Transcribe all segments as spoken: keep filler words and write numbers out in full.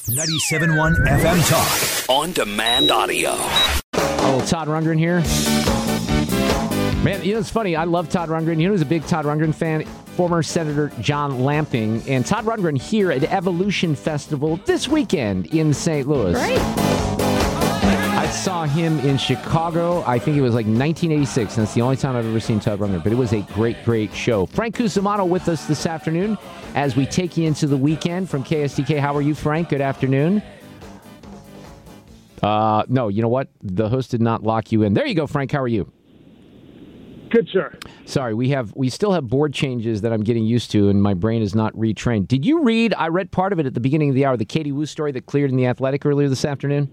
ninety-seven point one F M Talk. On demand audio. Oh, Todd Rundgren here. Man, you know, it's funny. I love Todd Rundgren. You know who's a big Todd Rundgren fan? Former Senator John Lamping. And Todd Rundgren here at Evolution Festival this weekend in Saint Louis. Great. I saw him in Chicago. I think it was like nineteen eighty-six, and that's the only time I've ever seen Todd Rundgren. But it was a great, great show. Frank Cusimano with us this afternoon as we take you into the weekend from K S D K. How are you, Frank? Good afternoon. Uh, no, you know what? The host did not lock you in. There you go, Frank. How are you? Good, sir. Sorry, we have we still have board changes that I'm getting used to, and my brain is not retrained. Did you read? I read part of it at the beginning of the hour. The Katie Woo story that cleared in The Athletic earlier this afternoon.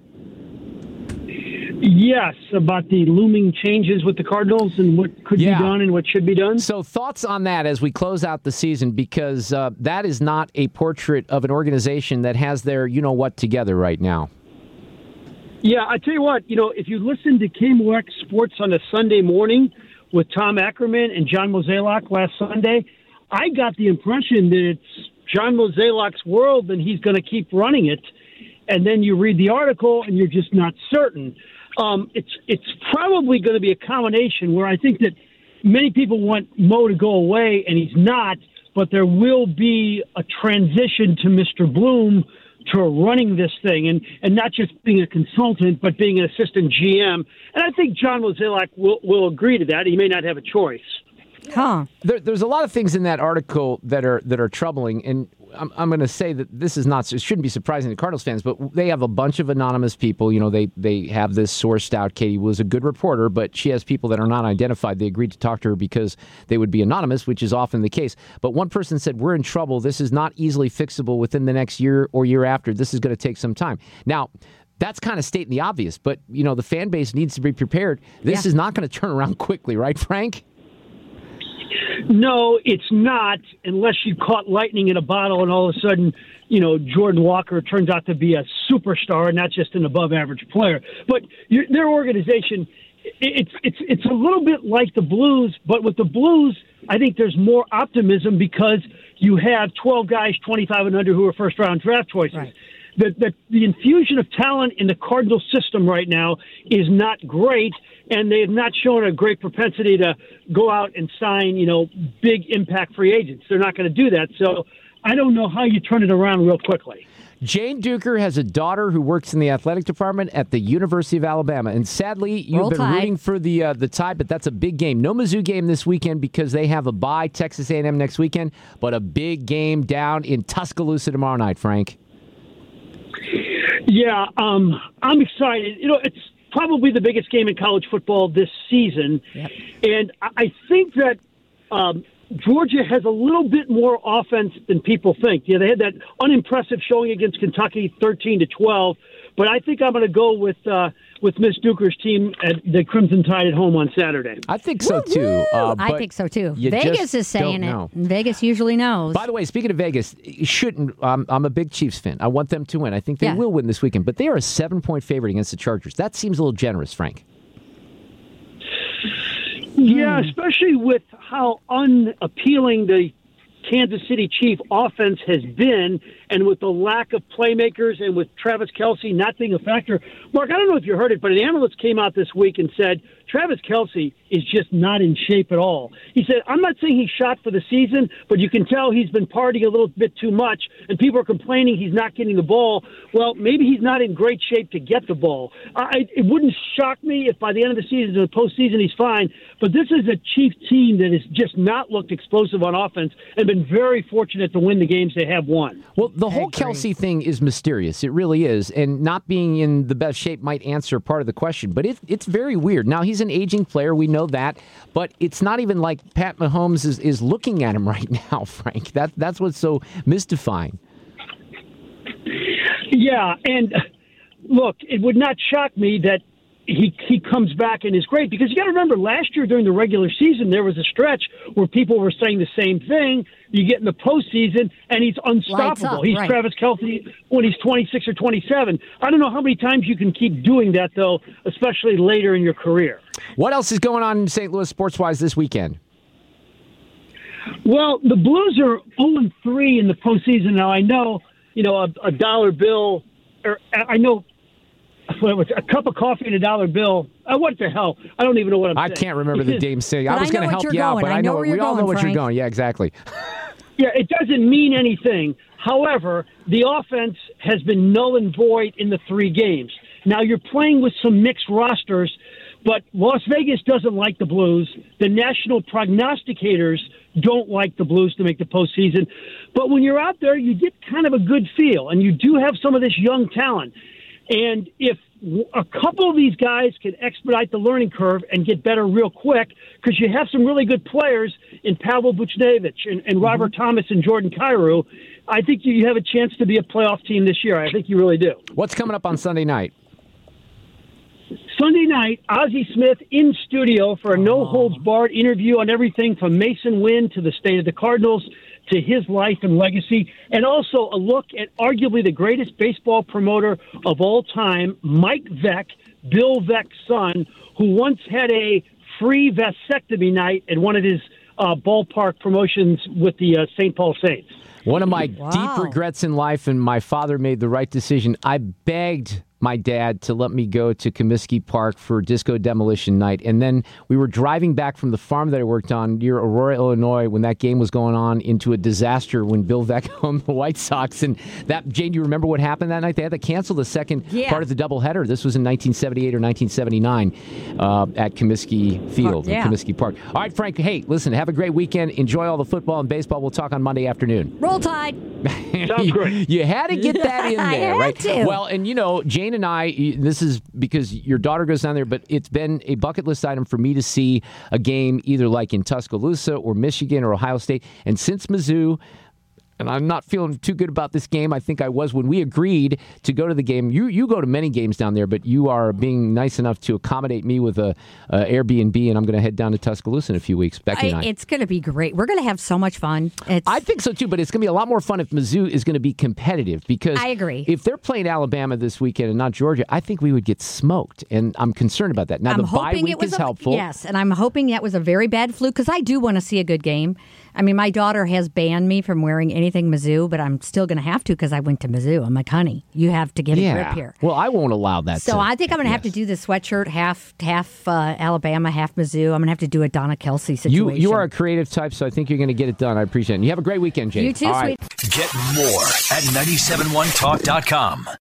Yes, about the looming changes with the Cardinals and what could Yeah. be done and what should be done. So thoughts on that as we close out the season, because uh, that is not a portrait of an organization that has their you-know-what together right now. Yeah, I tell you what, you know, if you listen to K M O X Sports on a Sunday morning with Tom Ackerman and John Mozeliak last Sunday, I got the impression that it's John Mozeliak's world and he's going to keep running it. And then you read the article and you're just not certain. Um, it's it's probably going to be a combination where I think that many people want Mo to go away, and he's not, but there will be a transition to Mister Bloom to running this thing, and, and not just being a consultant, but being an assistant G M. And I think John Mozeliak will, will agree to that. He may not have a choice. Huh. There, there's a lot of things in that article that are that are troubling, and I'm, I'm going to say that this is not, it shouldn't be surprising to Cardinals fans, but they have a bunch of anonymous people. You know, they they have this sourced out. Katie was a good reporter, but she has people that are not identified. They agreed to talk to her because they would be anonymous, which is often the case. But one person said, we're in trouble. This is not easily fixable within the next year or year after. This is going to take some time. Now, that's kind of stating the obvious, but, you know, the fan base needs to be prepared. This Yeah. is not going to turn around quickly, right, Frank? No, it's not, unless you caught lightning in a bottle and all of a sudden, you know, Jordan Walker turns out to be a superstar, not just an above-average player. But your, their organization, it's it's it's a little bit like the Blues, but with the Blues, I think there's more optimism because you have twelve guys, twenty-five and under, who are first-round draft choices. Right. The, the, the infusion of talent in the Cardinal system right now is not great, and they have not shown a great propensity to go out and sign, you know, big impact free agents. They're not going to do that. So I don't know how you turn it around real quickly. Jane Duker has a daughter who works in the athletic department at the University of Alabama. And sadly, you've Roll been Tide. rooting for the uh, the Tide, but that's a big game. No Mizzou game this weekend because they have a bye, Texas A and M next weekend, but a big game down in Tuscaloosa tomorrow night, Frank. Yeah, um, I'm excited. You know, it's probably the biggest game in college football this season. Yep. And I I think that um, Georgia has a little bit more offense than people think. Yeah, they had that unimpressive showing against Kentucky, thirteen to twelve. But I think I'm going to go with uh, with Miss Duker's team at the Crimson Tide at home on Saturday. I think so, too. Uh, I but think so, too. you Vegas just is saying don't it. know. Vegas usually knows. By the way, speaking of Vegas, you shouldn't. Um, I'm a big Chiefs fan. I want them to win. I think they Yeah. will win this weekend. But they are a seven-point favorite against the Chargers. That seems a little generous, Frank. Yeah, especially with how unappealing the Kansas City Chief offense has been, and with the lack of playmakers and with Travis Kelce not being a factor. Mark, I don't know if you heard it, but an analyst came out this week and said Travis Kelce is just not in shape at all. He said, I'm not saying he's shot for the season, but you can tell he's been partying a little bit too much, and people are complaining he's not getting the ball. Well, maybe he's not in great shape to get the ball. I, it wouldn't shock me if by the end of the season, the postseason, he's fine, but this is a Chiefs team that has just not looked explosive on offense and been very fortunate to win the games they have won. Well, the whole agree. Kelsey thing is mysterious. It really is. And not being in the best shape might answer part of the question. But it, it's very weird. Now, he's an aging player. We know that. But it's not even like Pat Mahomes is, is looking at him right now, Frank. That, that's what's so mystifying. Yeah, and uh, look, it would not shock me that he he comes back and is great, because you got to remember last year during the regular season there was a stretch where people were saying the same thing. You get in the postseason and he's unstoppable. up, he's right. Travis Kelce when he's twenty-six or twenty-seven. I don't know how many times you can keep doing that though, especially later in your career. What else is going on in Saint Louis sports-wise this weekend? Well, the Blues are oh and three in the postseason now. I know you know, a, a dollar bill, or I know a cup of coffee and a dollar bill. Uh, what the hell? I don't even know what I'm I saying. I can't remember the Dame saying. I was going to help you out, but I know, know we you're all going, know what Frank. you're going. Yeah, exactly. Yeah, it doesn't mean anything. However, the offense has been null and void in the three games. Now you're playing with some mixed rosters, but Las Vegas doesn't like the Blues. The national prognosticators don't like the Blues to make the postseason. But when you're out there, you get kind of a good feel, and you do have some of this young talent. And if a couple of these guys can expedite the learning curve and get better real quick, because you have some really good players in Pavel Buchnevich and, and Robert mm-hmm. Thomas and Jordan Kyrou, I think you have a chance to be a playoff team this year. I think you really do. What's coming up on Sunday night? Sunday night, Ozzie Smith in studio for a no-holds-barred interview on everything from Mason Wynn to the state of the Cardinals to his life and legacy, and also a look at arguably the greatest baseball promoter of all time, Mike Veeck, Bill Veeck's son, who once had a free vasectomy night at one of his uh, ballpark promotions with the uh, Saint Paul Saints. One of my wow. deep regrets in life, and my father made the right decision. I begged my dad to let me go to Comiskey Park for Disco Demolition Night. And then we were driving back from the farm that I worked on near Aurora, Illinois, when that game was going on, into a disaster when Bill Veeck owned the White Sox. And that, Jane, do you remember what happened that night? They had to cancel the second yeah. part of the doubleheader. This was in nineteen seventy-eight or nineteen seventy-nine uh, at Comiskey Field, oh, yeah. in Comiskey Park. All right, Frank, hey, listen, have a great weekend. Enjoy all the football and baseball. We'll talk on Monday afternoon. Roll Tide. Sounds great. You had to get that in there, I had right? to. Well, and you know, Jane and I, this is because your daughter goes down there, but it's been a bucket list item for me to see a game either like in Tuscaloosa or Michigan or Ohio State. And since Mizzou, and I'm not feeling too good about this game. I think I was when we agreed to go to the game. You you go to many games down there, but you are being nice enough to accommodate me with a, a Airbnb, and I'm going to head down to Tuscaloosa in a few weeks. Becky and I. It's going to be great. We're going to have so much fun. It's, I think so too, but it's going to be a lot more fun if Mizzou is going to be competitive. Because I agree. If they're playing Alabama this weekend and not Georgia, I think we would get smoked, and I'm concerned about that. Now I'm the bye hoping week it was is a, helpful. Yes, and I'm hoping that was a very bad fluke because I do want to see a good game. I mean, my daughter has banned me from wearing anything Mizzou, but I'm still going to have to because I went to Mizzou. I'm like, honey, you have to get a yeah. grip here. Well, I won't allow that. So to, I think I'm going to yes. have to do the sweatshirt, half half uh, Alabama, half Mizzou. I'm going to have to do a Donna Kelsey situation. You you are a creative type, so I think you're going to get it done. I appreciate it. And you have a great weekend, Jane. You too, All sweet. right. Get more at nine seven one talk dot com.